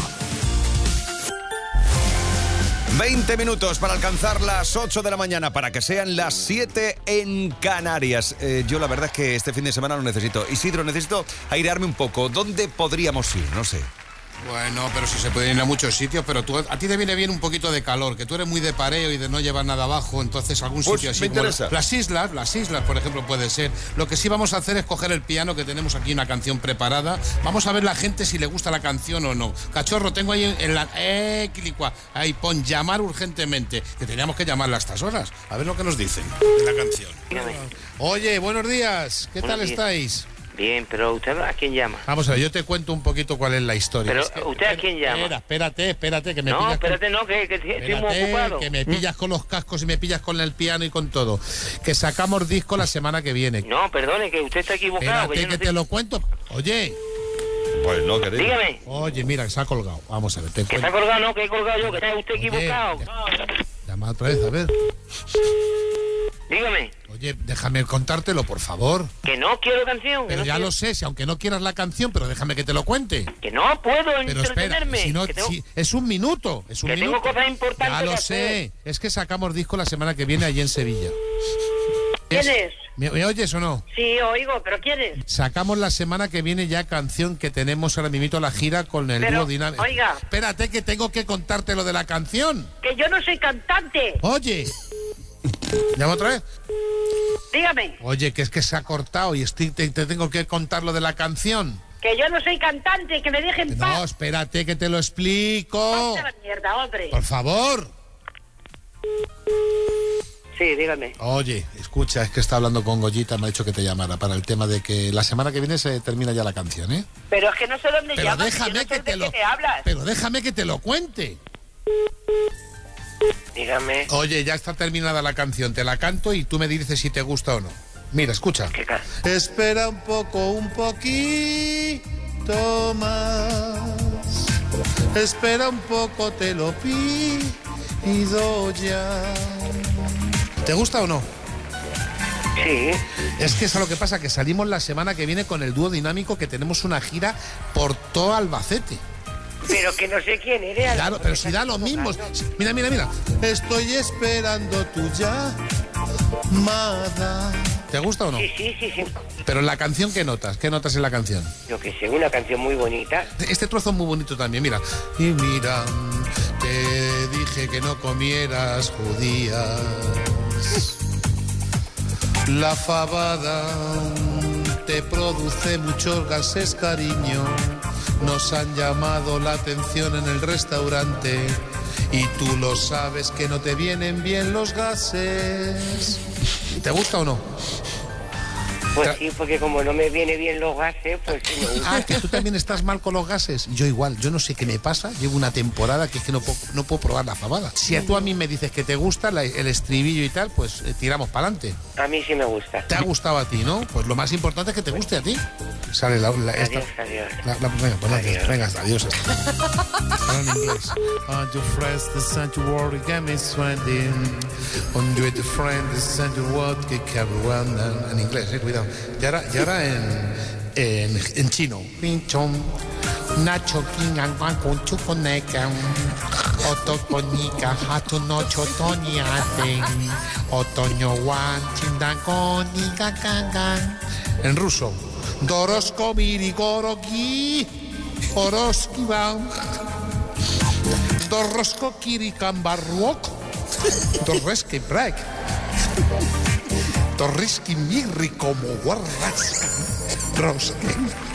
20 minutos para alcanzar las 8 de la mañana, para que sean las 7 en Canarias. Yo la verdad es que este fin de semana lo necesito. Isidro, necesito airearme un poco. ¿Dónde podríamos ir? No sé. Bueno, pero si se puede ir a muchos sitios, pero a ti te viene bien un poquito de calor, que tú eres muy de pareo y de no llevar nada abajo, entonces algún Pues sitio así me como interesa. las islas, por ejemplo, puede ser. Lo que sí vamos a hacer es coger el piano, que tenemos aquí una canción preparada. Vamos a ver la gente si le gusta la canción o no. Cachorro, tengo ahí en la... Quilicua. Ahí pon llamar urgentemente, que teníamos que llamarla a estas horas. A ver lo que nos dicen de la canción. Dígame. Oye, buenos días. ¿Qué Buenos tal días. estáis? Bien, pero ¿usted a quién llama? Vamos a ver, yo te cuento un poquito cuál es la historia. Pero Es que- ¿usted a quién llama? Espérate, que me No, pillas espérate, no, que estoy muy ocupado. que me pillas con los cascos y me pillas con el piano y con todo. Que sacamos disco la semana que viene. No, perdone, que usted está equivocado. Espérate, que yo no que sé- te lo cuento. Oye. Pues no, querido. Dígame. Oye, mira, que se ha colgado. Vamos a ver, te Que cuento. está colgado, no, que he colgado yo, que está usted equivocado. Llama otra vez, a ver. Dígame. Oye, déjame contártelo, por favor. Que no quiero canción. Pero no ya quiero. lo sé, si aunque no quieras la canción, pero déjame que te lo cuente. Que no puedo Pero espera, entretenerme. si no, que tengo, es un minuto, es un que minuto. tengo cosas importantes Ya lo que sé, hacer. es que sacamos disco la semana que viene allí en Sevilla. ¿Quién es? ¿Me oyes o no? Sí, oigo, pero ¿quién es? Sacamos la semana que viene ya canción que tenemos ahora mismo la gira con el Pero, dúo dinámico. oiga. Espérate que tengo que contarte lo de la canción. Que yo no soy cantante. Oye. ¿Llamo otra vez? Dígame, Oye, que es que se ha cortado y te tengo que contar lo de la canción. que yo no soy cantante, que me dejen paz. No, espérate que te lo explico. Ponte la mierda, hombre. Por favor. Sí, dígame. Oye, escucha, es que está hablando con Goyita, me ha dicho que te llamara para el tema de que la semana que viene se termina ya la canción, ¿eh? Pero es que no sé dónde Pero llamas, déjame yo no sé que de te qué lo- me hablas. Pero déjame que te lo cuente. Dígame. Oye, ya está terminada la canción, te la canto y tú me dices si te gusta o no. Mira, escucha. Espera un poquito más. Espera un poco, te lo pido ya. ¿Te gusta o no? Sí. Es que es a lo que pasa, que salimos la semana que viene con el dúo dinámico, que tenemos una gira por todo Albacete. Pero que no sé quién eres. Claro, pero si da lo mismo. Mira, mira, mira. Estoy esperando tu llamada. ¿Te gusta o no? Sí, sí, sí, sí. Pero en la canción, ¿qué notas? ¿Qué notas en la canción? Yo que sé, una canción muy bonita. Este trozo es muy bonito también, mira. Y mira, te dije que no comieras judías. La fabada te produce muchos gases, cariño. Nos han llamado la atención en el restaurante y tú lo sabes que no te vienen bien los gases. ¿Te gusta o no? Pues sí, porque como no me viene bien los gases, pues sí me gusta. Ah, que tú también estás mal con los gases. Yo igual, yo no sé qué me pasa. Llevo una temporada que es que no puedo probar la fabada. Si tú a mí me dices que te gusta el estribillo y tal, pues tiramos para adelante. A mí sí me gusta. ¿Te ha gustado a ti, no? Pues lo más importante es que te guste a ti. Sale esta. Adiós, adiós. Venga, pues adiós. Venga, adiós. Ahora en inglés. Your friends, the sanctuary, get me sweating. On your friend, the sanctuary, que everyone. En inglés, cuidado. Y ahora en chino. Pinchón. Nacho King Angwan con Chuconeca. Otoconica, Hatuno Chotoniaten. Otoño Wan Chindaconica Kangan. En ruso. Dorosko Mirigorogi. Oroski Bam. Dorosko Kirikambarruok. Dorreski Break. Torriski mirri como guarrasca. Rosque.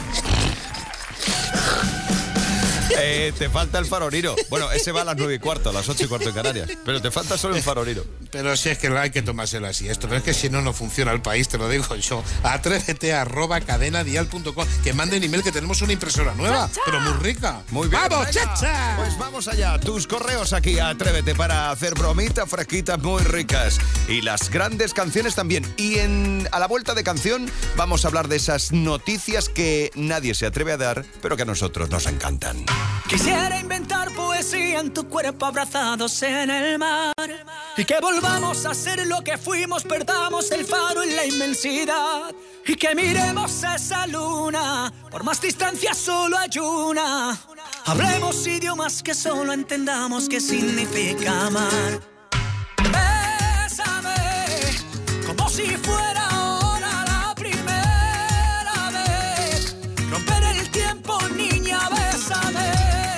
Te falta el faroriro. Bueno, ese va a las 9:15, a las 8:15 en Canarias. Pero te falta solo el faroriro. Pero si es que hay que tomárselo así esto, pero es que si no, no funciona el país, te lo digo yo. Atrévete @cadenadial.com, que mande un email, que tenemos una impresora nueva, pero muy rica. Muy bien. ¡Vamos, venga. chacha! Pues vamos allá. Tus correos aquí a Atrévete para hacer bromitas fresquitas muy ricas. Y las grandes canciones también. Y a la vuelta de canción vamos a hablar de esas noticias que nadie se atreve a dar, pero que a nosotros nos encantan. Quisiera inventar poesía en tu cuerpo abrazados en el mar y que volvamos a ser lo que fuimos, perdamos el faro en la inmensidad y que miremos esa luna, por más distancia solo hay una. Hablemos idiomas que solo entendamos qué significa amar. Bésame como si fuera ahora la primera vez. Romper el tiempo, niña, bésame.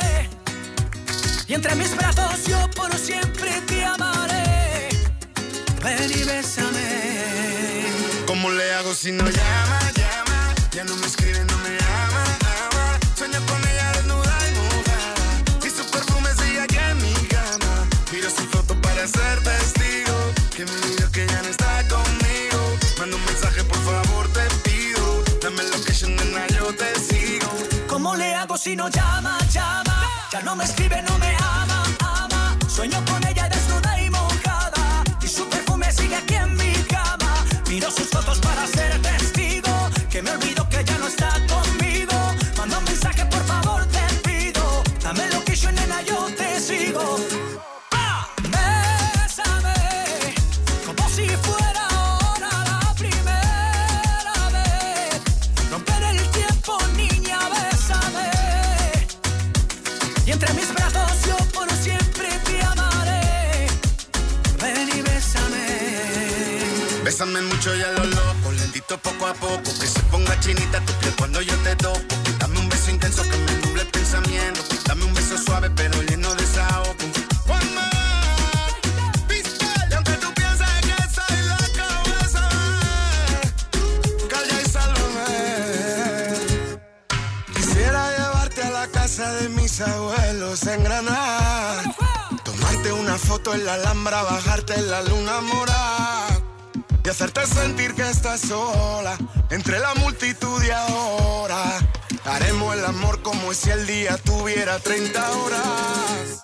Y entre mis brazos yo por siempre te amaré. Ven y bésame. ¿Cómo le hago si no llama? Ya no me escribe, no me ama. Sueño con ella desnuda y mojada. Y su perfume sigue aquí en mi cama. Miro su foto para ser testigo. Que me dijo que ya no está conmigo. Manda un mensaje, por favor, te pido. Dame location, nena, yo te sigo. ¿Cómo le hago si no llama? Ya no me escribe, no me ama. Sueño con ella desnuda y mojada. Y su perfume sigue aquí en mi cama. Miro sus fotos para ser testigo. Que me olvido que ya no está conmigo. Manda un mensaje, por favor, te pido. Dame location, nena, yo te sigo. Bésame como si fuera ahora Bésame mucho y a lo loco, lentito poco a poco, que se ponga chinita tu piel cuando yo te toco. Dame un beso intenso que me nuble el pensamiento. Dame un beso suave pero lleno de desahogo. One more, y aunque tú pienses que soy loco, bésame, calla y sálvame. Quisiera llevarte a la casa de mis abuelos en Granada, tomarte una foto en la Alhambra, bajarte en la luna morada y hacerte sentir que estás sola entre la multitud y ahora. Haremos el amor como si el día tuviera 30 horas.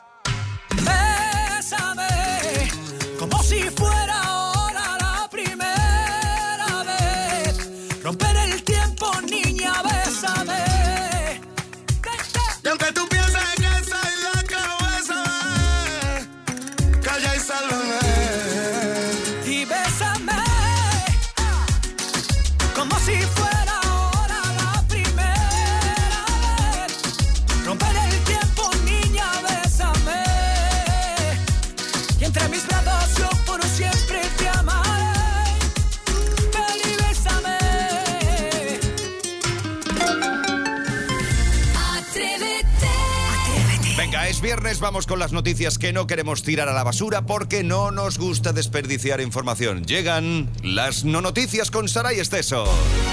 Bésame como si fuera ahora la primera vez. Romper el tiempo, niña, bésame. Y aunque tú pienses que soy loca, bésame, calla y sálvame. Y bésame como si fuera ahora la primera vez. Romper el tiempo, niña, bésame. Y entre mis brazos yo por siempre te amaré. Ven y bésame. Atrévete. Venga, es viernes, vamos con las noticias que no queremos tirar a la basura porque no nos gusta desperdiciar información. Llegan las no noticias con Saray Esteso.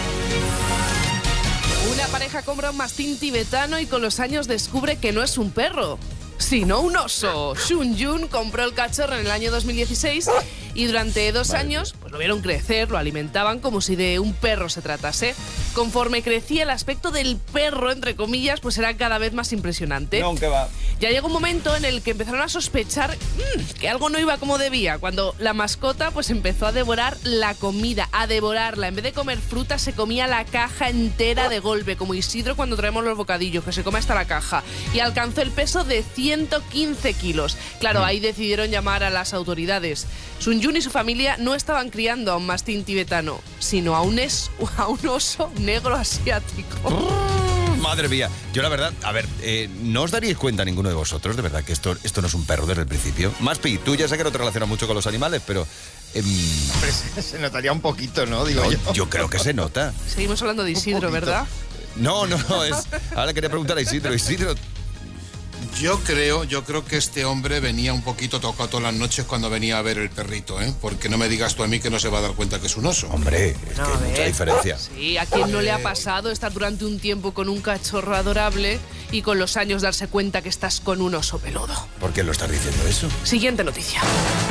Una pareja compra un mastín tibetano y con los años descubre que no es un perro, sino un oso. Shun Yun compró el cachorro en el año 2016 y durante 2 años pues lo vieron crecer, lo alimentaban como si de un perro se tratase. Conforme crecía el aspecto del perro, entre comillas, pues era cada vez más impresionante. No, que va. Ya llegó un momento en el que empezaron a sospechar que algo no iba como debía, cuando la mascota pues empezó a devorar la comida, a devorarla. En vez de comer fruta, se comía la caja entera de golpe, como Isidro cuando traemos los bocadillos, que se come hasta la caja. Y alcanzó el peso de 115 kilos. Claro, ahí decidieron llamar a las autoridades. Sun Yun y su familia no estaban criando a un mastín tibetano, sino a un oso negro asiático. Madre mía, yo la verdad, a ver, ¿no os daríais cuenta ninguno de vosotros, de verdad, que esto no es un perro desde el principio? Maspi, tú ya sé que no te relacionas mucho con los animales, pero... Hombre, se notaría un poquito, ¿no? Digo yo. Yo creo que se nota. Seguimos hablando de Isidro, ¿verdad? No, es... Ahora quería preguntar a Isidro. Isidro... Yo creo que este hombre venía un poquito tocado todas las noches cuando venía a ver el perrito, ¿eh? Porque no me digas tú a mí que no se va a dar cuenta que es un oso. Hombre, es que hay mucha diferencia. Sí, ¿a quién no le ha pasado estar durante un tiempo con un cachorro adorable y con los años darse cuenta que estás con un oso peludo? ¿Por qué lo estás diciendo eso? Siguiente noticia.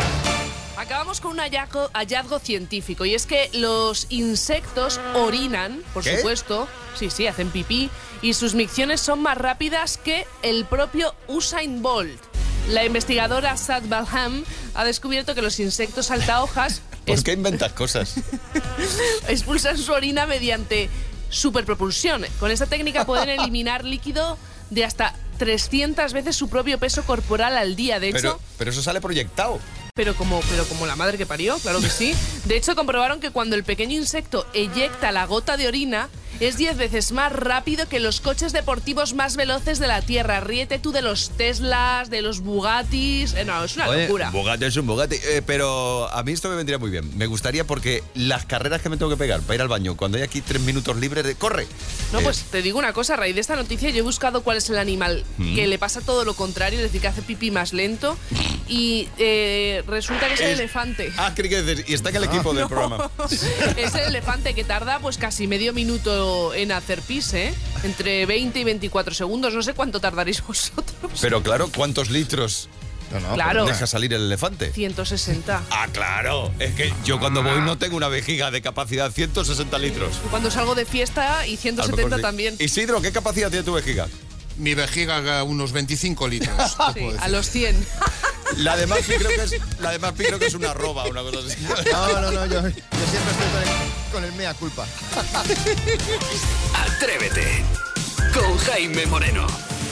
Acabamos con un hallazgo científico y es que los insectos orinan, por supuesto, sí, hacen pipí y sus micciones son más rápidas que el propio Usain Bolt. La investigadora Sad Balham ha descubierto que los insectos saltahojas... ¿Por qué inventas cosas? Expulsan su orina mediante superpropulsión. Con esta técnica pueden eliminar líquido de hasta 300 veces su propio peso corporal al día. De hecho... Pero eso sale proyectado. Pero como la madre que parió, claro que sí. De hecho, comprobaron que cuando el pequeño insecto eyecta la gota de orina, es 10 veces más rápido que los coches deportivos más veloces de la Tierra. Ríete tú de los Teslas, de los Bugattis... no, es una locura. Bugatti es un Bugatti. Pero a mí esto me vendría muy bien. Me gustaría porque las carreras que me tengo que pegar para ir al baño, cuando hay aquí 3 minutos libres de... ¡Corre! No, pues te digo una cosa, a raíz de esta noticia yo he buscado cuál es el animal que le pasa todo lo contrario, es decir, que hace pipí más lento y resulta que es el elefante. Ah, creí que decir, y está en el equipo del programa. Es el elefante que tarda pues casi medio minuto en hacer pis, ¿eh? Entre 20 y 24 segundos, no sé cuánto tardaréis vosotros. Pero claro, ¿cuántos litros claro. deja salir el elefante? 160. Ah, claro, es que yo cuando voy no tengo una vejiga de capacidad 160 litros. Cuando salgo de fiesta y 170 sí. También. Isidro, ¿qué capacidad tiene tu vejiga? Mi vejiga unos 25 litros. Sí, a los 100. La de Maspi creo que es una arroba, una cosa así. No, yo siempre estoy con el mea culpa. Atrévete con Jaime Moreno.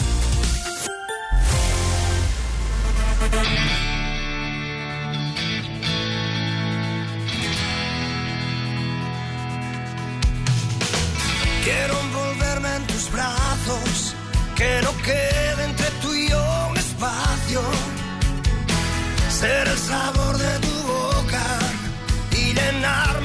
Quiero envolverme en tus brazos, que no quede entre tú y yo un espacio. Ser el sabor de tu boca y llenar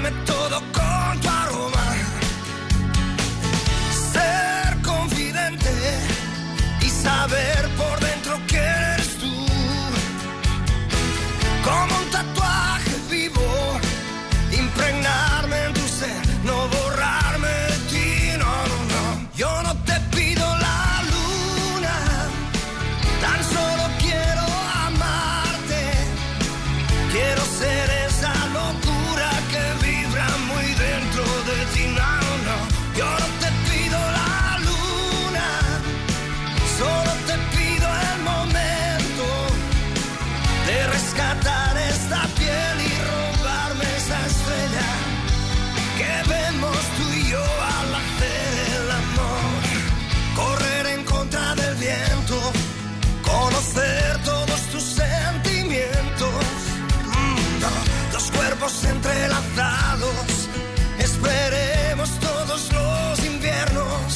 rescatar esta piel y robarme esa estrella que vemos tú y yo al hacer el amor. Correr en contra del viento, conocer todos tus sentimientos. Dos cuerpos entrelazados, esperemos todos los inviernos.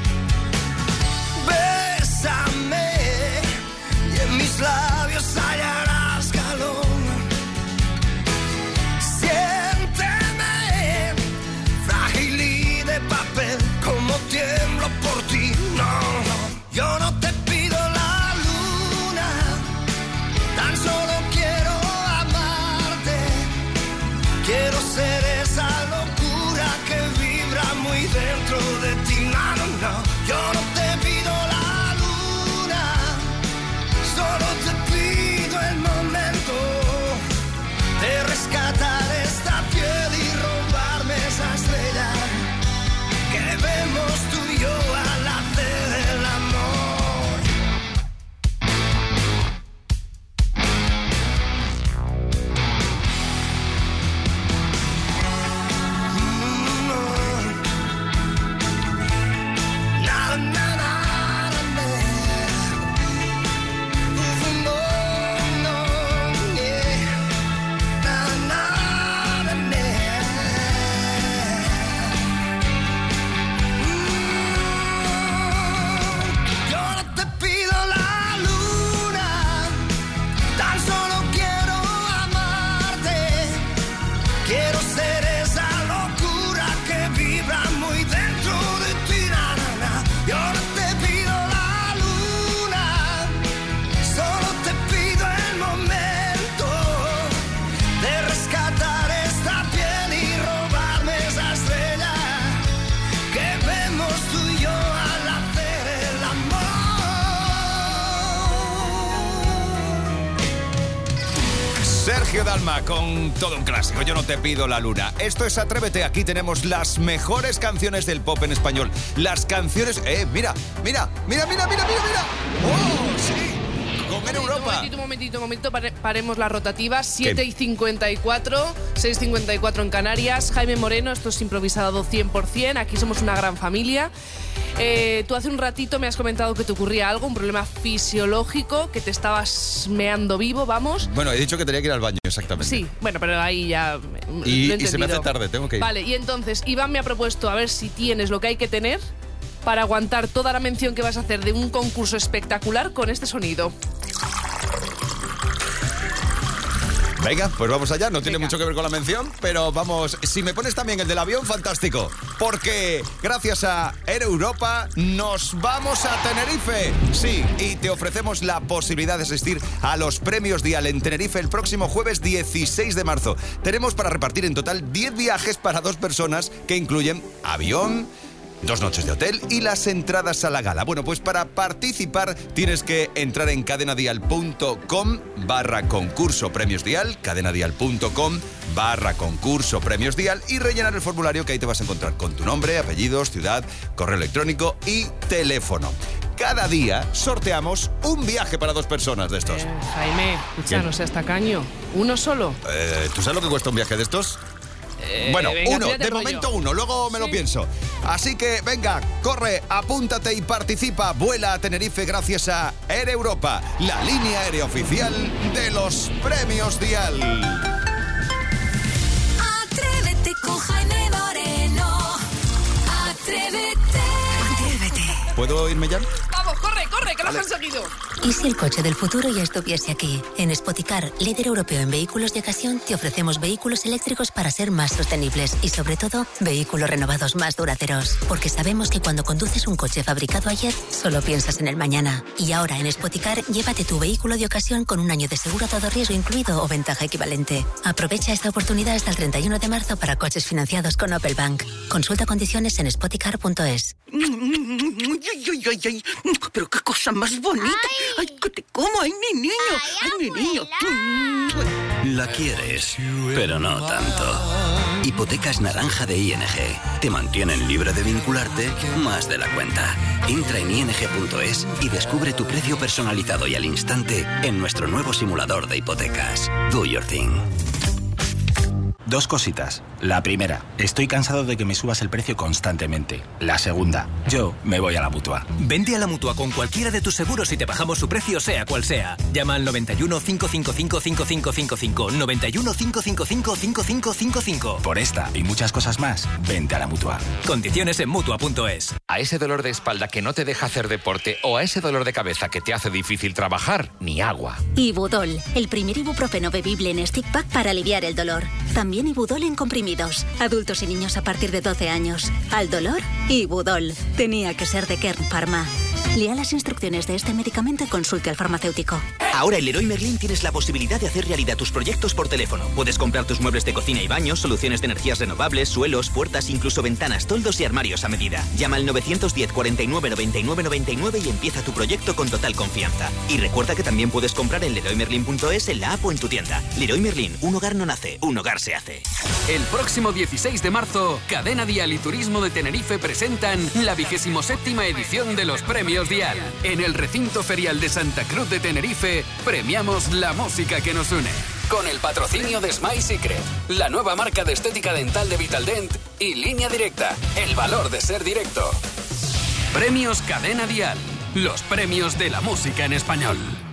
Bésame y en mis labios hallarás calor. Siénteme, frágil y de papel, como tiemblo por ti. No, yo no te pido la luna, tan solo quiero amarte. Quiero ser esa locura que vibra muy dentro de ti. No, no, no, yo no te pido la luna, solo te pido el momento de rescatar esta piel y robarme esa estrella que vemos tú y yo al hacer el amor. Na, na, na, na, na. No, no, yeah. Na, na, na, na. Yo no te pido la luna, tan solo quiero amarte. Quiero ser esa locura que vibra muy dentro de ti. Na, na, na. Yo no te pido la luna, solo te pido el momento de rescatar esta piel y robarme esa estrella que vemos tú y yo al hacer el amor. Sergio Dalma con todo un clásico, Yo no te pido la luna. Esto es Atrévete, aquí tenemos las mejores canciones del pop en español. Las canciones... mira. ¡Oh, sí! Con En Europa. Un momentito, paremos la rotativa. 7:54, 6:54 en Canarias. Jaime Moreno, esto es improvisado 100%. Aquí somos una gran familia. Tú hace un ratito me has comentado que te ocurría algo, un problema fisiológico, que te estabas meando vivo, vamos. Bueno, he dicho que tenía que ir al baño, exactamente. Sí, bueno, pero ahí ya Y lo he se me hace tarde, tengo que ir. Vale, y entonces Iván me ha propuesto a ver si tienes lo que hay que tener para aguantar toda la mención que vas a hacer de un concurso espectacular con este sonido. Venga, pues vamos allá. No tiene mucho que ver con la mención, pero vamos. Si me pones también el del avión, fantástico. Porque gracias a Air Europa nos vamos a Tenerife. Sí, y te ofrecemos la posibilidad de asistir a los premios Dial en Tenerife el próximo jueves 16 de marzo. Tenemos para repartir en total 10 viajes para 2 personas que incluyen avión, 2 noches de hotel y las entradas a la gala. Bueno, pues para participar tienes que entrar en cadenadial.com/concurso premios Dial, cadenadial.com/concurso premios Dial y rellenar el formulario que ahí te vas a encontrar con tu nombre, apellidos, ciudad, correo electrónico y teléfono. Cada día sorteamos un viaje para 2 personas de estos. Jaime, escucha, no seas tacaño. ¿Uno solo? ¿Tú sabes lo que cuesta un viaje de estos? Bueno, venga, uno, de momento uno, luego me lo pienso. Así que venga, corre, apúntate y participa. Vuela a Tenerife gracias a Air Europa, la línea aérea oficial de los premios Dial. Atrévete con Jaime Moreno. Atrévete. ¿Puedo irme ya? Vamos, corre, que lo has conseguido. ¿Y si el coche del futuro ya estuviese aquí? En Spoticar, líder europeo en vehículos de ocasión, te ofrecemos vehículos eléctricos para ser más sostenibles y, sobre todo, vehículos renovados más duraderos. Porque sabemos que cuando conduces un coche fabricado ayer, solo piensas en el mañana. Y ahora, en Spoticar, llévate tu vehículo de ocasión con un año de seguro a todo riesgo incluido o ventaja equivalente. Aprovecha esta oportunidad hasta el 31 de marzo para coches financiados con Opel Bank. Consulta condiciones en spoticar.es. Pero qué cosa más bonita. Ay, que te como. Ay, mi niño. Ay, mi niño. La quieres, pero no tanto. Hipotecas naranja de ING. Te mantienen libre de vincularte más de la cuenta. Entra en ing.es y descubre tu precio personalizado y al instante en nuestro nuevo simulador de hipotecas. Do your thing. Dos cositas. La primera, estoy cansado de que me subas el precio constantemente. La segunda, yo me voy a la Mutua. Vente a la Mutua con cualquiera de tus seguros y te bajamos su precio sea cual sea. Llama al 91 555 5555. 91 555 5555. Por esta y muchas cosas más, vente a la Mutua. Condiciones en Mutua.es. A ese dolor de espalda que no te deja hacer deporte o a ese dolor de cabeza que te hace difícil trabajar, ni agua. Ibudol, el primer ibuprofeno bebible en stick pack para aliviar el dolor. También Ibudol en comprimidos. Adultos y niños a partir de 12 años. Al dolor, Ibudol. Tenía que ser de Kern Pharma. Lea las instrucciones de este medicamento y consulte al farmacéutico. Ahora en Leroy Merlin tienes la posibilidad de hacer realidad tus proyectos por teléfono. Puedes comprar tus muebles de cocina y baños, soluciones de energías renovables, suelos, puertas, incluso ventanas, toldos y armarios a medida. Llama al 910 49 99 99 y empieza tu proyecto con total confianza. Y recuerda que también puedes comprar en leroymerlin.es, en la app o en tu tienda. Leroy Merlin, un hogar no nace, un hogar se hace. El próximo 16 de marzo, Cadena Dial y Turismo de Tenerife presentan la 27ª edición de los Premios Dial. En el recinto ferial de Santa Cruz de Tenerife, premiamos la música que nos une. Con el patrocinio de Smile Secret, la nueva marca de estética dental de Vitaldent y Línea Directa, el valor de ser directo. Premios Cadena Dial, los premios de la música en español.